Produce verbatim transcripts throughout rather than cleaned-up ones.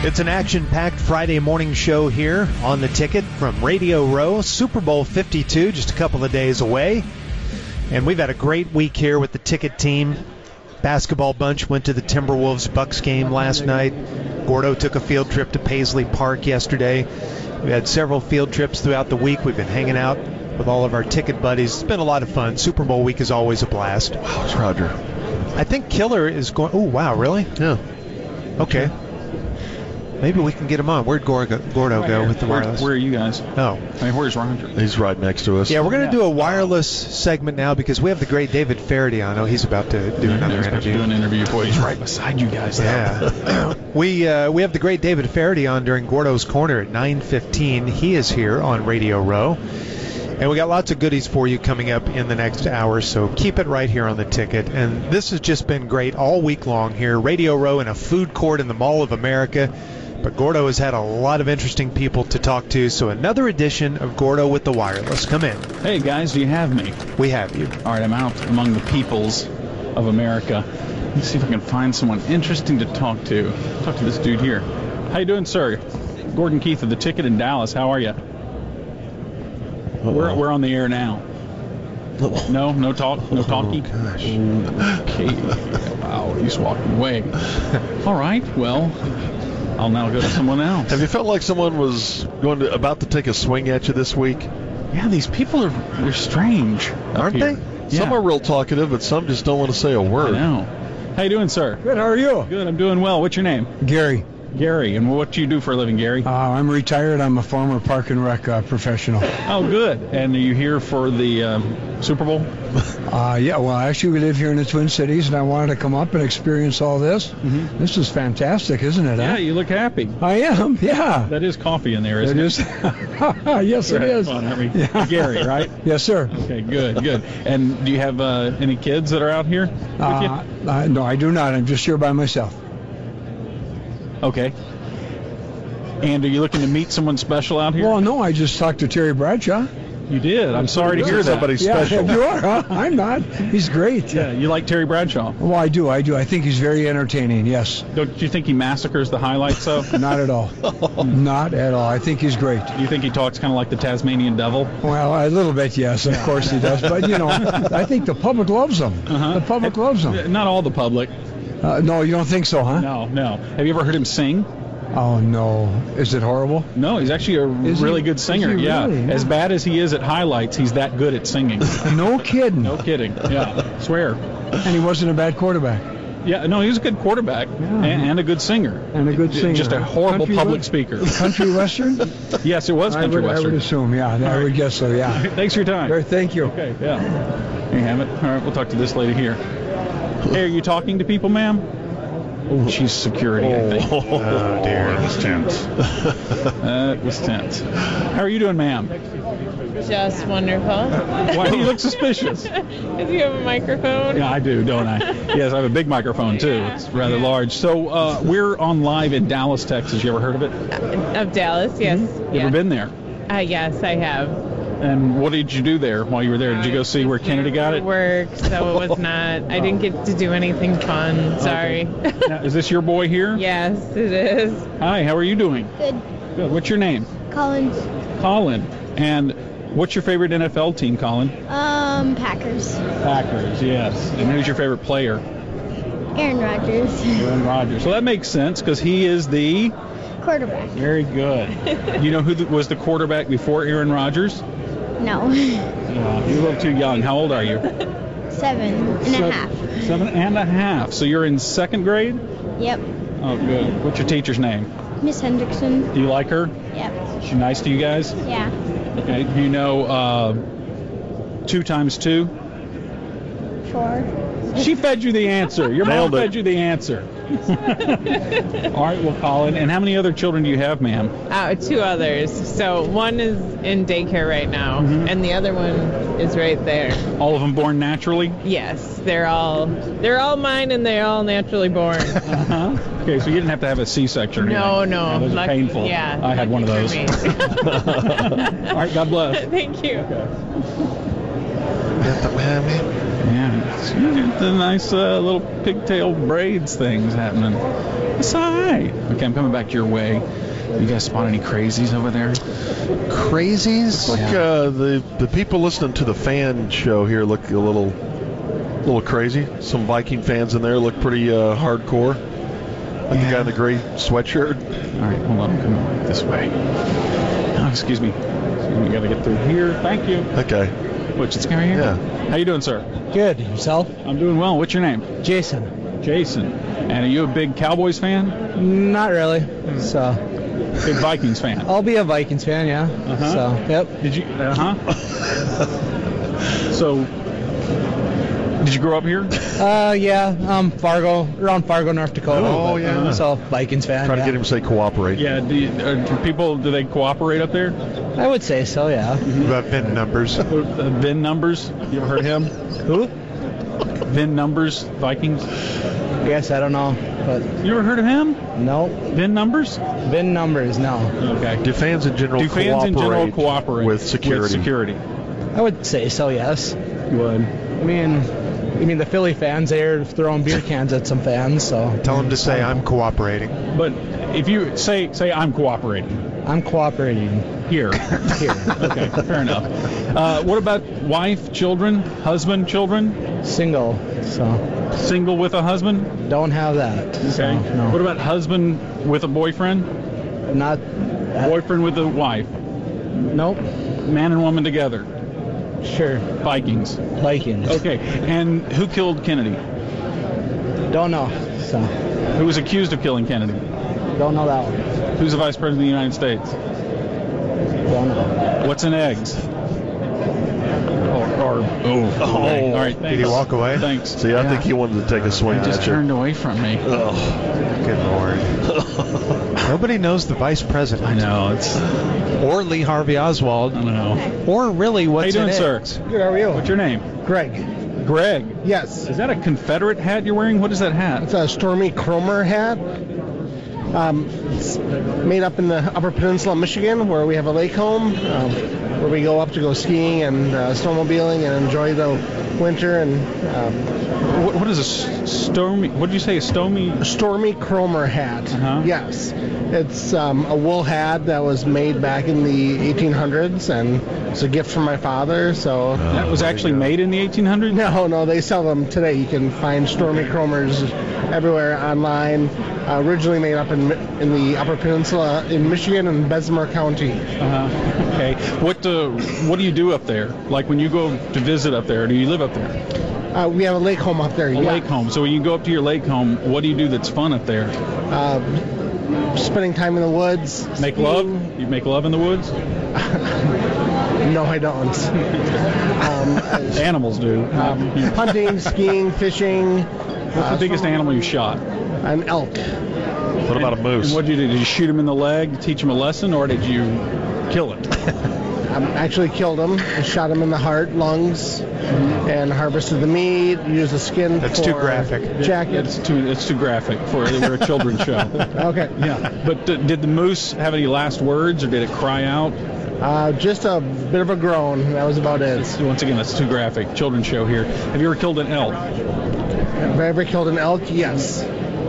It's an action-packed Friday morning show here on The Ticket from Radio Row. Super Bowl fifty-two, just a couple of days away. And we've had a great week here with the Ticket team. Basketball bunch went to the Timberwolves-Bucks game last night. Gordo took a field trip to Paisley Park yesterday. We had several field trips throughout the week. We've been hanging out with all of our Ticket buddies. It's been a lot of fun. Super Bowl week is always a blast. Wow, it's Roger. I think Killer is going... Oh, wow, really? Yeah. Okay. Maybe we can get him on. Where'd Gordo, Gordo right go here. with the Where, wireless? where are you guys? Oh. I mean, where's Roger? He's right next to us. Yeah, we're going to Yeah. do a wireless segment now because we have the great David Faraday on. Oh, he's about to do another He's about to interview. do an interview. Boy, he's right beside you guys. Yeah. we uh, we have the great David Faraday on during Gordo's Corner at nine fifteen. He is here on Radio Row. And we got lots of goodies for you coming up in the next hour, so keep it right here on The Ticket. And this has just been great all week long here. Radio Row in a food court in the Mall of America. But Gordo has had a lot of interesting people to talk to, so another edition of Gordo with the Wireless. Come in. Hey, guys, do you have me? We have you. All right, I'm out among the peoples of America. Let's see if I can find someone interesting to talk to. Talk to this dude here. How you doing, sir? Gordon Keith of The Ticket in Dallas. How are you? We're, we're on the air now. No, no talk, no talkie. Oh, gosh. Okay. Wow, he's walking away. All right, well, I'll now go to someone else. Have you felt like someone was going to about to take a swing at you this week? Yeah, these people are they're strange, Aren't they? Yeah. Some are real talkative, but some just don't want to say a I word. know. How you doing, sir? Good, how are you? Good, I'm doing well. What's your name? Gary. Gary. And what do you do for a living, Gary? Uh, I'm retired. I'm a former park and rec uh, professional. Oh, good. And are you here for the um, Super Bowl? Uh, yeah, well, actually, we live here in the Twin Cities, and I wanted to come up and experience all this. Mm-hmm. This is fantastic, isn't it? Yeah, huh? you look happy. I am, yeah. That is coffee in there, isn't It it? is. Yes, We're it having is. fun, aren't we? Yeah. Gary, right? Yes, sir. Okay, good, good. And do you have uh, any kids that are out here with Uh, uh, no, I do not. I'm just here by myself. you? Okay. And are you looking to meet someone special out here? Well, no, I just talked to Terry Bradshaw. You did. I'm sorry to hear that. Somebody Yeah, special. you are, huh? I'm not. He's great. Yeah, you like Terry Bradshaw. Well, I do. I do. I think he's very entertaining, yes. Don't you think he massacres the highlights, though? Not at all. Not at all. I think he's great. Do you think he talks kind of like the Tasmanian devil? Well, a little bit, yes, of course he does. But, you know, I think the public loves him. Uh-huh. The public loves him. Not all the public. Uh, no, you don't think so, huh? No, no. Have you ever heard him sing? Oh, no. Is it horrible? No, he's actually a Is he- really good is singer. he yeah. really? As bad as he is at highlights, he's that good at singing. No kidding. No kidding. Yeah, swear. And he wasn't a bad quarterback. Yeah, no, he's a good quarterback and, and a good singer. And a good singer. Just a horrible Country public we- speaker. Country Western? Yes, it was I country would, I western. would assume, yeah. I would guess so, yeah. Thanks for your time. Very, thank you. Okay, yeah. There you have it. All right, we'll talk to this lady here. Hey, are you talking to people, ma'am? Oh, she's security, I think. Oh, dear. That was tense. That was tense. How are you doing, ma'am? Just wonderful. Why do you look suspicious? If you have a microphone. Yeah, I do, don't I? Yes, I have a big microphone, too. It's rather large. So uh, we're on live in Dallas, Texas. You ever heard of it? Of Dallas, yes. You Yeah. ever been there? Uh, yes, I have. And what did you do there while you were there? Did you go see where Kennedy got it? Work, so it was not. I didn't get to do anything fun. Sorry. Now, is this your boy here? Yes, it is. Hi, how are you doing? Good. Good. What's your name? Collins. Colin. And what's your favorite N F L team, Colin? Um, Packers. Packers, yes. And who's your favorite player? Aaron Rodgers. Aaron Rodgers. So that makes sense because he is the... Quarterback. Very good. You know who the, was the quarterback before Aaron Rodgers? No. Yeah, you're a little too young. How old are you? Seven and Se- a half. Seven and a half. So you're in second grade? Yep. Oh, good. What's your teacher's name? Miss Hendrickson. Do you like her? Yep. Is she nice to you guys? Yeah. Okay. Do you know uh, two times two? Four. She fed you the answer. Your mom Nailed it. fed you the answer. All right, well, Colin, and how many other children do you have, ma'am? Uh, two others. So one is in daycare right now, Mhm. and the other one is right there. All of them born naturally? Yes, they're all they're all mine, and they're all naturally born. Uh-huh. Okay, so you didn't have to have a C-section or No, anything. no. Yeah, those are Lucky- painful. Yeah. I had one of those. lucky for me. All right, God bless. Thank you. Got the mammy. Yeah, it's, the nice uh, little pigtail braids things happening. It's all right. Okay, I'm coming back your way. You guys spot any crazies over there? Crazies? Like Yeah. uh, the the people listening to the fan show here look a little little crazy. Some Viking fans in there look pretty uh, hardcore. Like the guy in the gray sweatshirt. All right, hold on. I'm coming this way. Oh, excuse me. Excuse me. Got to get through here. Thank you. Okay. Which it's right here. Yeah. How you doing, sir? Good. Yourself? I'm doing well. What's your name? Jason. Jason. And are you a big Cowboys fan? Not really. So Big Vikings fan? I'll be a Vikings fan, yeah. Uh-huh. So, yep. Did you? Uh huh. So, did you grow up here? Uh, yeah. Um, Fargo, around Fargo, North Dakota. Oh, but, yeah. uh, So Vikings fan. Trying yeah. to get him to say cooperate. Yeah. Do, you, uh, do people? Do they cooperate up there? I would say so, yeah. About V I N numbers. Uh, V I N numbers. You ever heard of him? Who? V I N numbers. Vikings. I guess I don't know, but You ever heard of him? no. V I N numbers. V I N numbers, no. Okay. Do fans in general Do fans in general cooperate cooperate with security? With security. I would say so, yes. You would. I mean, I mean the Philly fans there throwing beer cans at some fans, so Tell them to say I'm cooperating. But if you say say I'm cooperating I'm cooperating here. here. Okay, fair enough. Uh, what about wife, children, husband, children? Single, so Single with a husband? don't have that. Okay. So, no. What about husband with a boyfriend? Not. Boyfriend with a wife? Nope. Man and woman together? Sure. Vikings. Vikings. Okay. And who killed Kennedy? Don't know. So Who was accused of killing Kennedy? don't know that one. Who's the vice president of the United States? Don't know. What's in eggs? Or, or oh, okay. All right. Did he thanks. walk away? Thanks. See, I think he wanted to take a swing He just at you. turned away from me. Oh. Good Lord. Nobody knows the vice president. I know. It's. Or Lee Harvey Oswald. I don't know. Or really what's How you doing, in sir? eggs. Good. How are you? What's your name? Greg. Greg. Yes. Is that a Confederate hat you're wearing? What is that hat? It's a Stormy Cromer hat. Um, it's made up in the Upper Peninsula of Michigan, where we have a lake home, um, where we go up to go skiing and uh, snowmobiling and enjoy the winter. And um, What, what is a s- stormy? What did you say? A stormy? a Stormy Cromer hat. Uh-huh. Yes, it's um, a wool hat that was made back in the eighteen hundreds, and it's a gift from my father. So. That was actually made in the eighteen hundreds? No, no, they sell them today. You can find Stormy Cromers everywhere online. Uh, originally made up in in the Upper Peninsula in Michigan and Bessemer County. Uh-huh. Okay. What uh, what do you do up there? Like when you go to visit up there, do you live up there? Uh, we have a lake home up there. A yeah. lake home. So when you go up to your lake home, what do you do that's fun up there? Uh, spending time in the woods. Make skiing. love? You make love in the woods? No, I don't. um, Animals do. um, hunting, skiing, fishing. What's the biggest animal you shot? An elk. What about a moose? And what did you do? Did you shoot him in the leg, teach him a lesson, or did you kill it? I actually killed him. I shot him in the heart, lungs, and harvested the meat. Used the skin. That's for too graphic. Jackets. It's too it's too graphic for we're a children's show. Okay. Yeah. But uh, did the moose have any last words, or did it cry out? Uh, just a bit of a groan. That was about it. Once again, that's too graphic. Children's show here. Have you ever killed an elk? Have I ever killed an elk? Yes.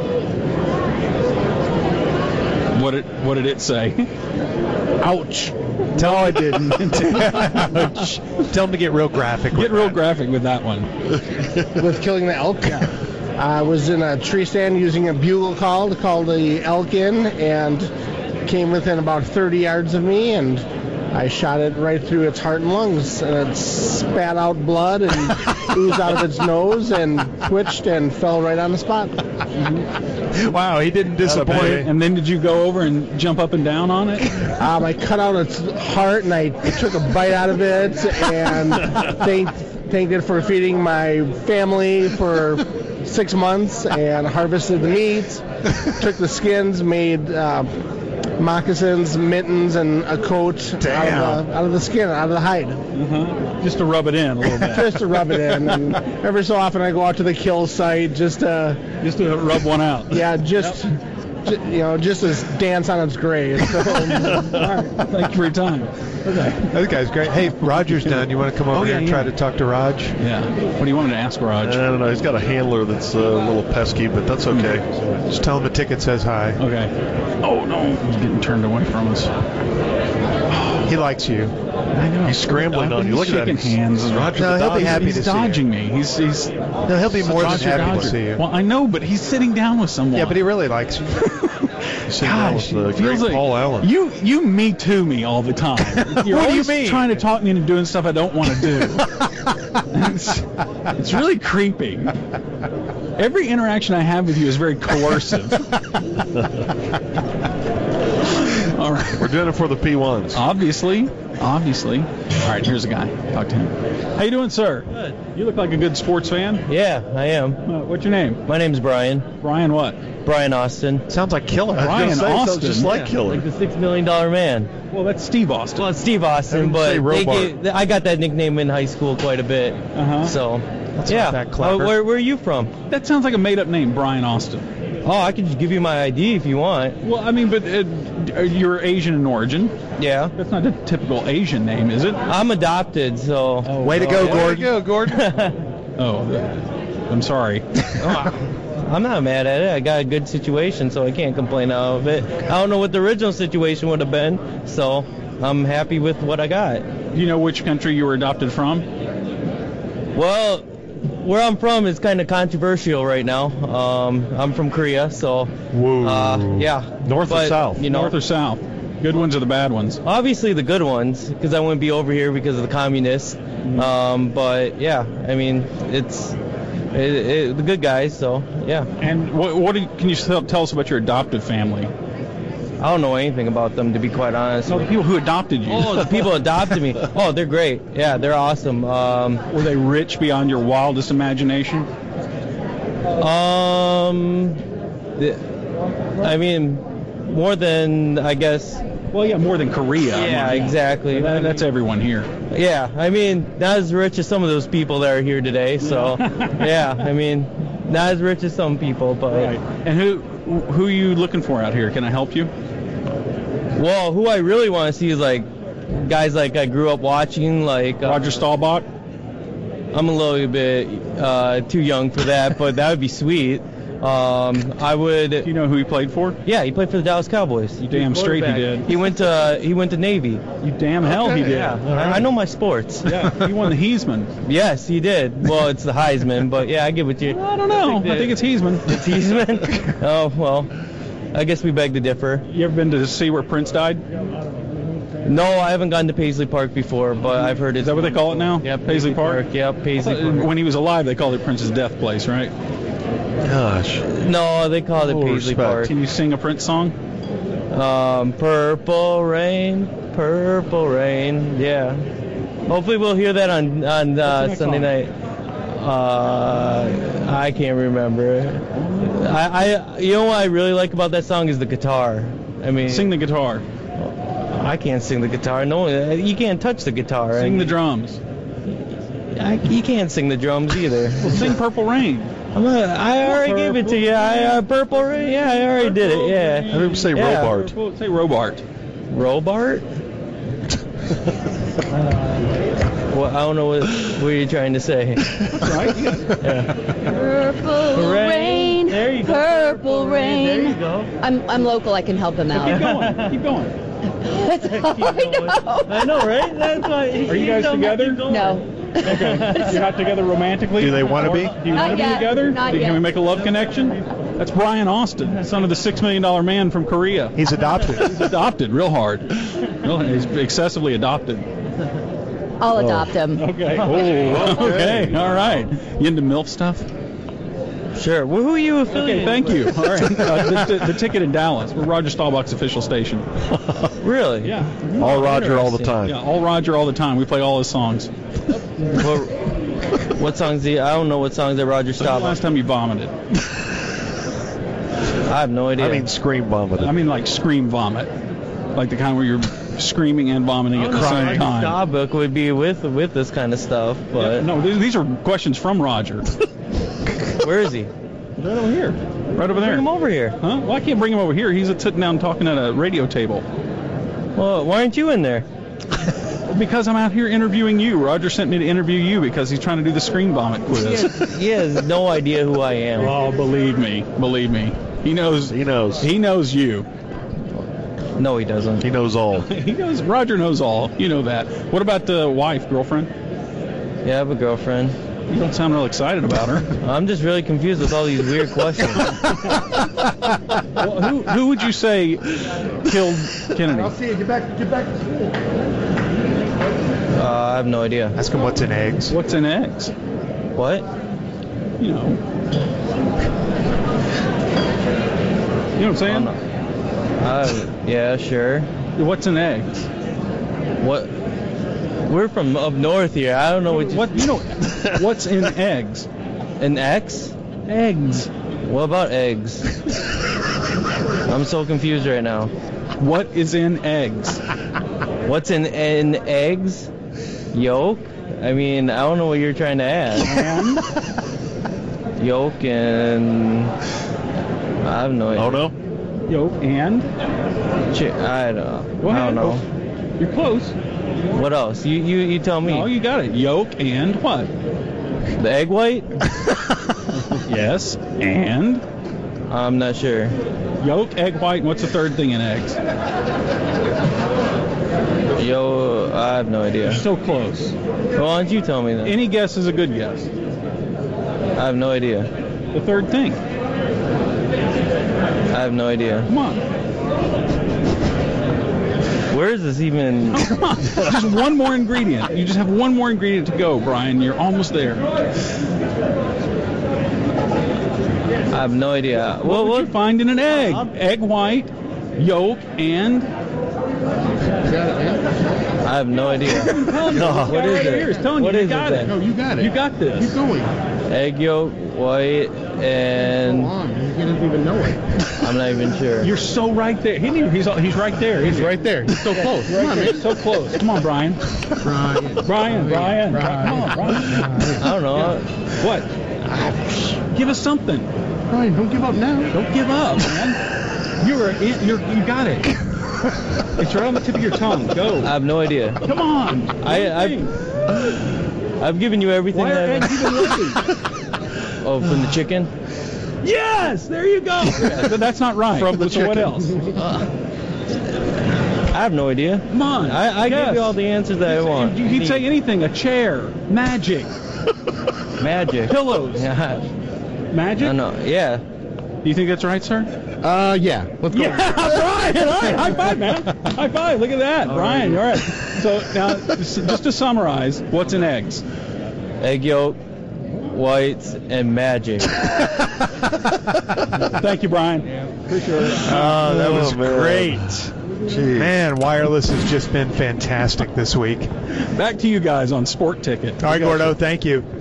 What did what did it say? Ouch. Tell I didn't. Tell him to get real graphic. with Get real that. graphic with that one. With killing the elk? I was in a tree stand using a bugle call to call the elk in, and came within about thirty yards of me, and I shot it right through its heart and lungs, and it spat out blood and oozed out of its nose and twitched and fell right on the spot. Wow, he didn't disappoint. And then did you go over and jump up and down on it? Um, I cut out its heart and I took a bite out of it and thanked, thanked it for feeding my family for six months and harvested the meat, took the skins, made uh, moccasins, mittens, and a coat out of, the, out of the skin, out of the hide. Uh-huh. Just to rub it in a little bit. Just to rub it in. And every so often I go out to the kill site just to, Just to rub one out. yeah, just j- you know, just as dance on its grave. So, All right. Thank you for your time. Okay. That guy's great. Hey, Roger's done. You want to come over Oh, here yeah, and yeah. try to talk to Raj? Yeah. What do you want me to ask Raj? I don't know. He's got a handler that's uh, a little pesky, but that's okay. Just tell him the ticket says hi. Okay. Oh, no. He's getting turned away from us. He likes you. I know. He's scrambling I've on been you. Look at that. shaking He's- hands. Roger's No, a he'll be Dodger. happy he's to see you. dodging me. He's he's No, he'll be more than Roger happy Dodger. to see you. Well, I know, but he's sitting down with someone. Yeah, but he really likes you. He's sitting down Gosh, with the it great feels like Paul Allen. You you me too me all the time. You're What do you always mean? trying to talk me into doing stuff I don't want to do. it's, it's really creepy. Every interaction I have with you is very coercive. All right. We're doing it for the P ones. Obviously, obviously. All right, here's a guy. Talk to him. How you doing, sir? Good. You look like a good sports fan. Yeah, I am. Uh, what's your name? My name's Brian. Brian what? Brian Austin. Sounds like Killer. Brian Say, sounds Austin. just like Yeah, Killer. Like the six million dollar man. Well, that's Steve Austin. Well, it's Steve Austin, Have him say but they Robart. gave, I got that nickname in high school quite a bit. Uh-huh. So, That's yeah. not that clever. Uh, where, where are you from? That sounds like a made-up name, Brian Austin. Oh, I could just give you my I D if you want. Well, I mean, but uh, you're Asian in origin. Yeah. That's not a typical Asian name, is it? I'm adopted, so. Way to go, There Gordon. you go, Gordon. Oh, I'm sorry. I'm not mad at it. I got a good situation, so I can't complain out of it. I don't know what the original situation would have been, so I'm happy with what I got. Do you know which country you were adopted from? Well, where I'm from is kind of controversial right now. Um, I'm from Korea, so Whoa. uh, yeah. North or But, south? You know, North or south? Good ones or the bad ones? obviously the good ones, because I wouldn't be over here because of the communists. Um, but yeah, I mean, it's it, it, the good guys, so yeah. And what, what do you, can you tell, tell us about your adoptive family? I don't know anything about them, to be quite honest. No, the people who adopted you. Oh, the people adopted me. Oh, they're great. Yeah, they're awesome. Um, Were they rich beyond your wildest imagination? um, the- I mean, more than I guess. Well, yeah, more than Korea. Yeah, exactly. That, that's everyone here. Yeah, I mean, not as rich as some of those people that are here today. So, yeah, I mean, not as rich as some people, but Right. And who who are you looking for out here? Can I help you? well, who I really want to see is like guys like I grew up watching, like uh, Roger Staubach? I'm a little bit uh, too young for that, but that would be sweet. Um, I would. Do you know who he played for? Yeah, he played for the Dallas Cowboys. You damn straight he did. He went to uh, he went to Navy. You damn hell he did. Yeah, I, I know my sports. Yeah, he won the Heisman. Yes, he did. Well, it's the Heisman, but yeah, I get with you. I don't know. I think it's Heisman. It's Heisman. Oh well, I guess we beg to differ. You ever been to see where Prince died? No, I haven't gone to Paisley Park before, but I've heard it's. Is that what they call it now? Yeah, Paisley Park? Yep, Paisley Park. When he was alive, they called it Prince's death place, right? Gosh. No, they call it Full Paisley respect. Park. Can you sing a Prince song? Um, Purple Rain, Purple Rain. Yeah. Hopefully we'll hear that on on What's the uh, next Sunday song? night. Uh, I can't remember. I, I, you know what I really like about that song is the guitar. I mean, Sing the guitar. I can't sing the guitar. No, you can't touch the guitar. Sing the I, drums. I, you can't sing the drums either. Well, sing Purple Rain. I'm a, I already gave it to you. I uh, Purple Rain. Yeah, I already did it. Yeah. Have him say Yeah. Robart. Well, say Robart. Robart? Well, I don't know what, what you're trying to say. Right? Yeah. Purple Rain. rain, There you go. purple rain. There you go. I'm I'm local. I can help them Keep out. going. Keep going. That's all I know. I know, right? That's why. Are you guys together? No. Okay. You're not together romantically? Do they wanna Or- be? Do you Not want to be yet. together? Not Can yet. we make a love connection? That's Brian Austin, son of the six million dollar man from Korea. He's adopted. He's adopted real hard. Real, he's excessively adopted. I'll adopt him. Okay. Oh, okay. All right. You into MILF stuff? Sure. Well, who are you Okay, affiliated thank you. with? All right. Uh, the, the, the ticket in Dallas. We're Roger Staubach's official station. Really? Yeah. All Roger all the Interesting. time. Yeah, all Roger all the time. We play all his songs. What, what songs do you, I don't know what songs that Roger When's the Staubach. last time you vomited? I have no idea. I mean, scream vomited. I mean, like scream vomit. Like the kind where you're screaming and vomiting at the same Roger time. Staubach would be with with this kind of stuff, Yeah, but no, these, these are questions from Roger. where is he? Right over here. Right over there. Bring him over here. Huh? Well, I can't bring him over here. He's sitting down talking at a radio table. Well, why aren't you in there? Because I'm out here interviewing you. Roger sent me to interview you because he's trying to do the screen vomit He quiz. has, he has no idea who I am. Oh, believe me, believe me. He knows. He knows. He knows you. No, he doesn't. He knows all. He knows. Roger knows all. You know that. What about the wife, girlfriend? Yeah, I have a girlfriend. You don't sound real excited about her. I'm just really confused with all these weird questions. Well, who who would you say killed Kennedy? I'll see you. Get back. Get back to school. Uh, I have no idea. Ask him what's in eggs. What's in eggs? What? You know. You know what I'm saying? Uh, yeah, sure. What's in eggs? What? We're from up north here. I don't know what you... What you know? What's in eggs? An X? Eggs. What about eggs? I'm so confused right now. What is in eggs? What's in, in eggs? Yolk? I mean, I don't know what you're trying to ask. And Yolk and... I have no idea. Oh, no? yolk and Chi- I don't, Go I ahead. don't know. You're close. What else? You, you, you tell me. No, you got it. Yolk and what? The egg white? Yes. And I'm not sure. yolk, egg white, and what's the third thing in eggs? Yo, I have no idea. You're so close. Well, why don't you tell me then? Any guess is a good guess. I have no idea. The third thing. I have no idea. Come on. Where is this even? Oh, come on. Just one more ingredient. You just have one more ingredient to go, Brian. You're almost there. I have no idea. What would you find in an egg? Egg white, yolk, and... I have no idea. No. What is it? He's telling What you, you is got it it. then? You got it. You got this. Keep going. Egg yolk, white, and Come on. You didn't even know it. I'm not even sure. You're so right there. He, he's he's right there. He's right there. He's so close. Come on, man. So close. Come on, Brian. Brian. Brian, Brian. Brian. Come on, Brian. I don't know. What? Give us something. Brian, don't give up now. Don't give up, man. You're in, you're you got it. It's right on the tip of your tongue. Go. I have no idea. Come on. I, I've, I've given you everything. Why are that eggs even working? Oh, from the chicken? Yes, there you go. But that's not right. From the so what chicken. else? I have no idea. Come on. I, I yes. give you all the answers that I want. You, you'd say anything. A chair. Magic. Magic. Pillows. Yeah. Magic? I know. Yeah. Do you think that's right, sir? Uh, yeah. Let's go. Yeah, Brian. All right. High five, man. High five. Look at that. Brian, you're all right. So now, just just to summarize, what's in eggs? Egg yolk, whites, and magic. Thank you, Brian. Appreciate it. Oh, that was Oh, man. great. Jeez. Man, wireless has just been fantastic this week. Back to you guys on Sport Ticket. All right, Gordo, thank you.